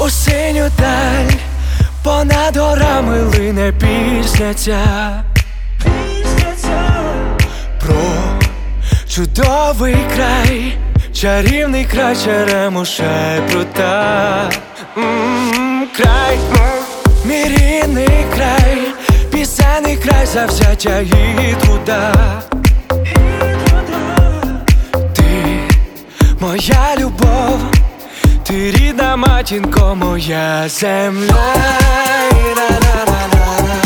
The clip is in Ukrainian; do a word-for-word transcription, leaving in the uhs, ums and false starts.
у синю даль, понад горами лине пісня ця, про чудовий край, чарівний край Черемоша і Прута. М-м-м, край, мій рідний край, пісенний край завзяття і труда. Ти моя любов, ти рідна матінко, моя земля.